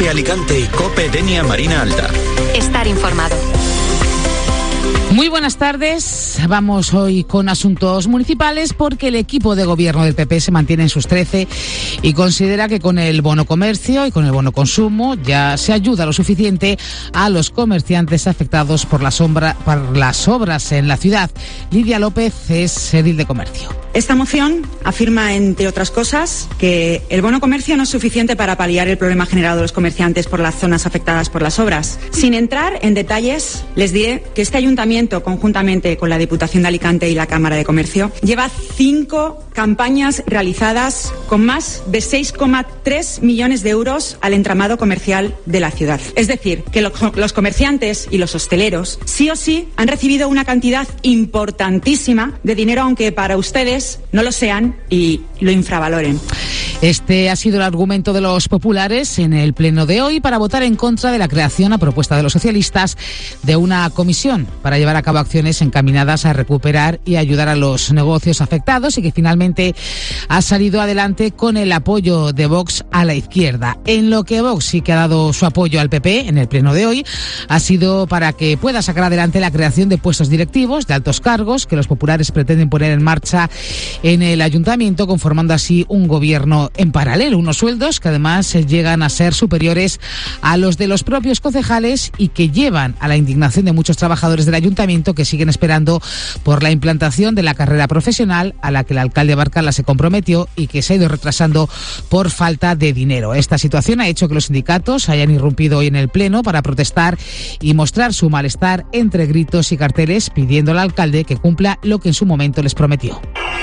COPE Alicante y COPE Denia Marina Alta. Estar informado. Muy buenas tardes. Vamos hoy con asuntos municipales porque el equipo de gobierno del PP se mantiene en sus 13 y considera que con el bono comercio y con el bono consumo ya se ayuda lo suficiente a los comerciantes afectados por las obras en la ciudad. Lidia López es edil de comercio. Esta moción afirma, entre otras cosas, que el bono comercio no es suficiente para paliar el problema generado a los comerciantes por las zonas afectadas por las obras. Sin entrar en detalles, les diré que este ayuntamiento, conjuntamente con la Diputación de Alicante y la Cámara de Comercio, lleva 5 campañas realizadas con más de 6,3 millones de euros al entramado comercial de la ciudad. Es decir, que los comerciantes y los hosteleros sí o sí han recibido una cantidad importantísima de dinero, aunque para ustedes no lo sean y lo infravaloren. Este ha sido el argumento de los populares en el pleno de hoy para votar en contra de la creación, a propuesta de los socialistas, de una comisión para llevar a cabo acciones encaminadas a recuperar y ayudar a los negocios afectados, y que finalmente ha salido adelante con el apoyo de Vox a la izquierda. En lo que Vox sí que ha dado su apoyo al PP en el pleno de hoy ha sido para que pueda sacar adelante la creación de puestos directivos de altos cargos que los populares pretenden poner en marcha en el ayuntamiento, conformando así un gobierno en paralelo, unos sueldos que además llegan a ser superiores a los de los propios concejales y que llevan a la indignación de muchos trabajadores del ayuntamiento que siguen esperando por la implantación de la carrera profesional a la que el alcalde Barcala se comprometió y que se ha ido retrasando por falta de dinero. Esta situación ha hecho que los sindicatos hayan irrumpido hoy en el pleno para protestar y mostrar su malestar entre gritos y carteles, pidiendo al alcalde que cumpla lo que en su momento les prometió.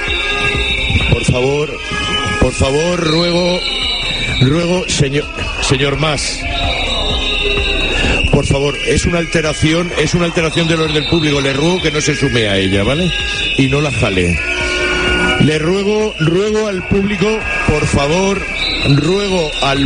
Por favor, ruego, señor Mas. Por favor, es una alteración del orden público. Le ruego que no se sume a ella, ¿vale? Y no la jale. Le ruego al público, por favor, ruego al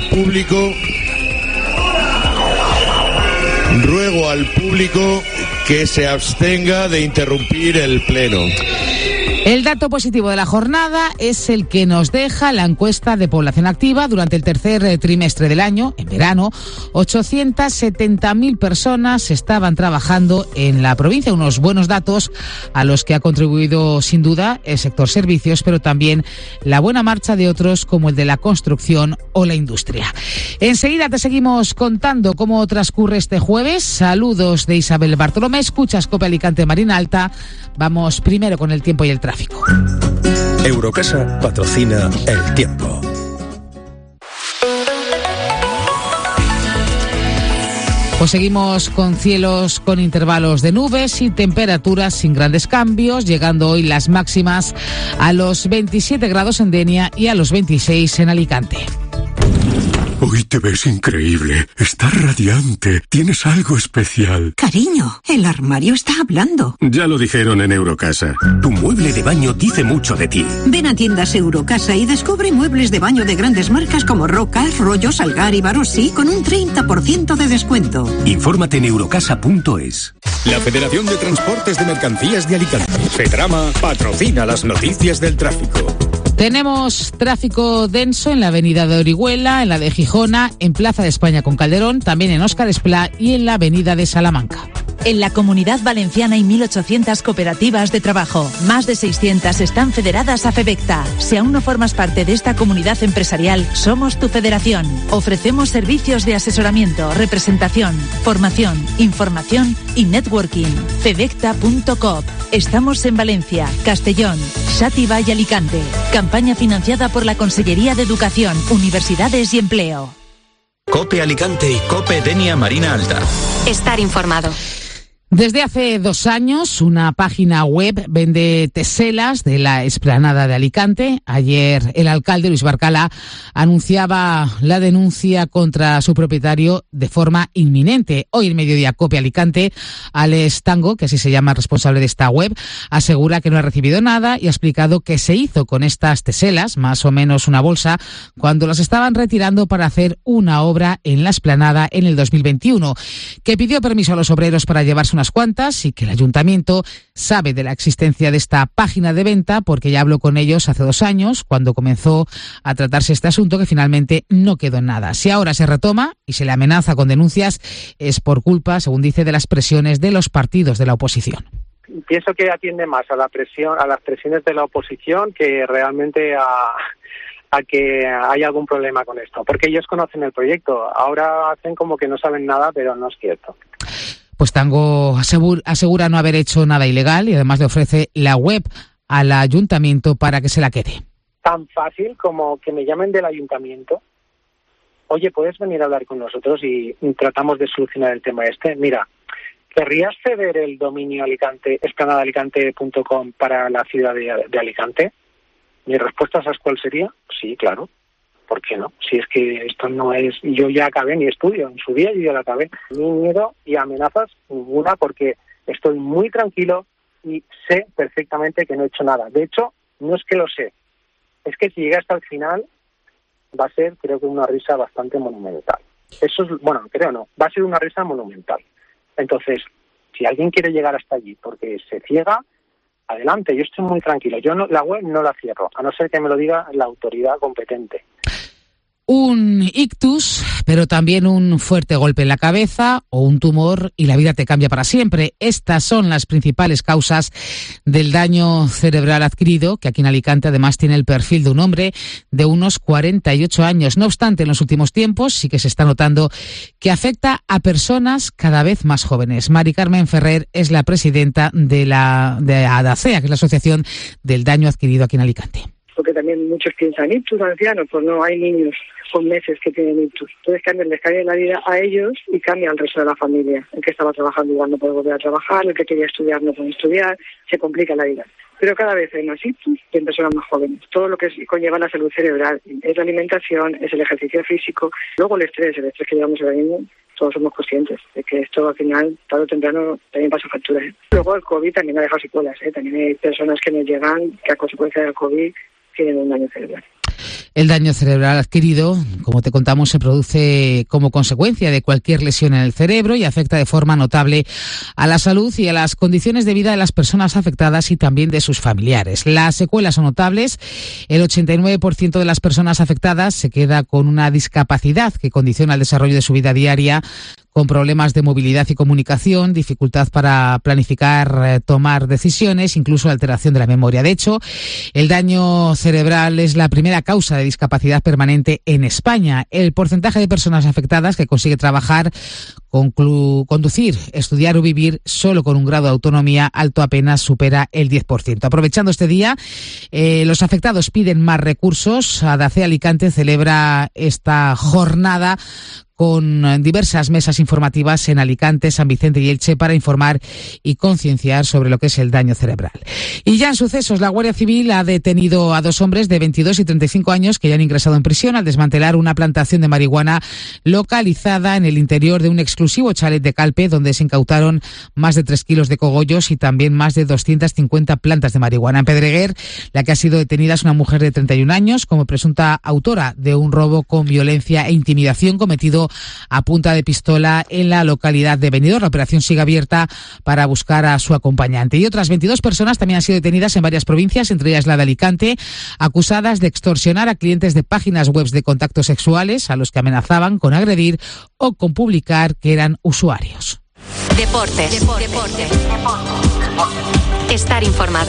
público que se abstenga de interrumpir el pleno. El dato positivo de la jornada es el que nos deja la encuesta de población activa. Durante el tercer trimestre del año, en verano, 870.000 personas estaban trabajando en la provincia. Unos buenos datos a los que ha contribuido sin duda el sector servicios, pero también la buena marcha de otros como el de la construcción o la industria. Enseguida te seguimos contando cómo transcurre este jueves. Saludos de Isabel Bartolomé. Escuchas COPE Alicante Marina Alta. Vamos primero con el tiempo y el tráfico. Eurocasa patrocina el tiempo. Pues seguimos con cielos con intervalos de nubes y temperaturas sin grandes cambios, llegando hoy las máximas a los 27 grados en Denia y a los 26 en Alicante. Hoy te ves increíble, estás radiante, tienes algo especial. Cariño, el armario está hablando. Ya lo dijeron en Eurocasa. Tu mueble de baño dice mucho de ti. Ven a tiendas Eurocasa y descubre muebles de baño de grandes marcas como Roca, Rollo, Salgar y Barossi con un 30% de descuento. Infórmate en eurocasa.es. La Federación de Transportes de Mercancías de Alicante, FETRAMA, patrocina las noticias del tráfico. Tenemos tráfico denso en la avenida de Orihuela, en la de Gijona, en Plaza de España con Calderón, también en Óscar Esplá y en la avenida de Salamanca. En la Comunidad Valenciana hay 1.800 cooperativas de trabajo. Más de 600 están federadas a FEVECTA. Si aún no formas parte de esta comunidad empresarial, somos tu federación. Ofrecemos servicios de asesoramiento, representación, formación, información y networking. FEVECTA.coop. Estamos en Valencia, Castellón, Xàtiva y Alicante. Campaña financiada por la Consellería de Educación, Universidades y Empleo. COPE Alicante y COPE Denia Marina Alta. Estar informado. Desde hace 2 años, una página web vende teselas de la explanada de Alicante. Ayer el alcalde Luis Barcala anunciaba la denuncia contra su propietario de forma inminente. Hoy en Mediodía COPE Alicante, Alex Tango, que así se llama el responsable de esta web, asegura que no ha recibido nada y ha explicado qué se hizo con estas teselas, más o menos una bolsa, cuando las estaban retirando para hacer una obra en la explanada en el 2021, que pidió permiso a los obreros para llevarse unas unas cuantas y que el ayuntamiento sabe de la existencia de esta página de venta porque ya habló con ellos hace 2 años cuando comenzó a tratarse este asunto, que finalmente no quedó en nada. Si ahora se retoma y se le amenaza con denuncias es por culpa, según dice, de las presiones de los partidos de la oposición. Pienso que atiende más a las presiones de la oposición que realmente a que hay algún problema con esto, porque ellos conocen el proyecto, ahora hacen como que no saben nada, pero no es cierto. Pues Tango asegura no haber hecho nada ilegal y además le ofrece la web al ayuntamiento para que se la quede. Tan fácil como que me llamen del ayuntamiento. Oye, ¿puedes venir a hablar con nosotros y tratamos de solucionar el tema este? Mira, ¿querrías ceder el dominio esplanadaalicante.com para la ciudad de Alicante? Mi respuesta, ¿sabes cuál sería? Sí, claro. ¿Por qué no? Si es que esto no es... Yo ya acabé mi estudio, en su día yo ya lo acabé. Ni miedo y amenazas ninguna porque estoy muy tranquilo y sé perfectamente que no he hecho nada. De hecho, no es que lo sé, es que si llega hasta el final va a ser, creo que una risa bastante monumental. Eso es, bueno, creo no, va a ser una risa monumental. Entonces, si alguien quiere llegar hasta allí porque se ciega, adelante, yo estoy muy tranquilo. Yo no, la web no la cierro, a no ser que me lo diga la autoridad competente. Un ictus, pero también un fuerte golpe en la cabeza o un tumor y la vida te cambia para siempre. Estas son las principales causas del daño cerebral adquirido, que aquí en Alicante además tiene el perfil de un hombre de unos 48 años. No obstante, en los últimos tiempos sí que se está notando que afecta a personas cada vez más jóvenes. Mari Carmen Ferrer es la presidenta de ADACEA, que es la Asociación del Daño Adquirido aquí en Alicante. Porque también muchos piensan, ictus ancianos, pues no, hay niños con meses que tienen ictus. Entonces les cambia la vida a ellos y cambia al resto de la familia. El que estaba trabajando igual no puede volver a trabajar, el que quería estudiar no puede estudiar, se complica la vida. Pero cada vez hay más ictus y en personas más jóvenes. Todo lo que conlleva la salud cerebral es la alimentación, es el ejercicio físico, luego el estrés que llevamos ahora mismo. Todos somos conscientes de que esto al final, tarde o temprano, también pasa facturas. Luego el COVID también ha dejado secuelas. También hay personas que nos llegan que a consecuencia del COVID tienen un daño cerebral. El daño cerebral adquirido, como te contamos, se produce como consecuencia de cualquier lesión en el cerebro y afecta de forma notable a la salud y a las condiciones de vida de las personas afectadas y también de sus familiares. Las secuelas son notables. El 89% de las personas afectadas se queda con una discapacidad que condiciona el desarrollo de su vida diaria, con problemas de movilidad y comunicación, dificultad para planificar, tomar decisiones, incluso alteración de la memoria. De hecho, el daño cerebral es la primera causa de discapacidad permanente en España. El porcentaje de personas afectadas que consigue trabajar, conducir, estudiar o vivir solo con un grado de autonomía alto apenas supera el 10%. Aprovechando este día, los afectados piden más recursos. ADACEA Alicante celebra esta jornada con diversas mesas informativas en Alicante, San Vicente y Elche para informar y concienciar sobre lo que es el daño cerebral. Y ya en sucesos, la Guardia Civil ha detenido a 2 hombres de 22 y 35 años que ya han ingresado en prisión al desmantelar una plantación de marihuana localizada en el interior de un exclusivo chalet de Calpe, donde se incautaron más de 3 kilos de cogollos y también más de 250 plantas de marihuana. En Pedreguer, la que ha sido detenida es una mujer de 31 años como presunta autora de un robo con violencia e intimidación cometido a punta de pistola en la localidad de Benidorm. La operación sigue abierta para buscar a su acompañante. Y otras 22 personas también han sido detenidas en varias provincias, entre ellas la de Alicante, acusadas de extorsionar a clientes de páginas web de contactos sexuales a los que amenazaban con agredir o con publicar que eran usuarios. Deportes. Estar informado.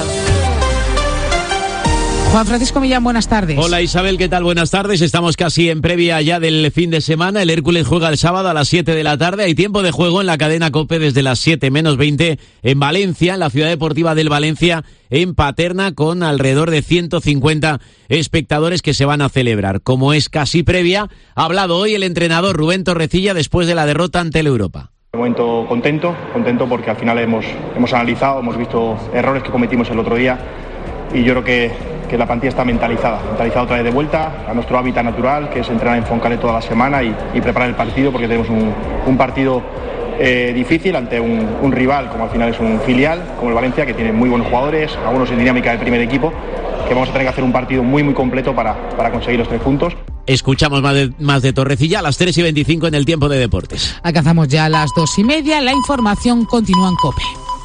Juan Francisco Millán, buenas tardes. Hola Isabel, ¿qué tal? Buenas tardes. Estamos casi en previa ya del fin de semana. El Hércules juega el sábado a las 7 de la tarde. Hay tiempo de juego en la cadena COPE desde las 7 menos 20 en Valencia, en la ciudad deportiva del Valencia, en Paterna, con alrededor de 150 espectadores que se van a celebrar. Como es casi previa, ha hablado hoy el entrenador Rubén Torrecilla después de la derrota ante el Europa. De momento contento porque al final hemos analizado, hemos visto errores que cometimos el otro día y yo creo que la plantilla está mentalizada otra vez de vuelta a nuestro hábitat natural, que es entrenar en Foncale toda la semana y preparar el partido, porque tenemos un partido difícil ante un rival como al final es un filial como el Valencia, que tiene muy buenos jugadores, algunos en dinámica del primer equipo, que vamos a tener que hacer un partido muy muy completo para conseguir los 3 puntos. Escuchamos más de Torrecilla a las 3:25 en el tiempo de deportes. Alcanzamos ya las 2:30. La información continúa en COPE.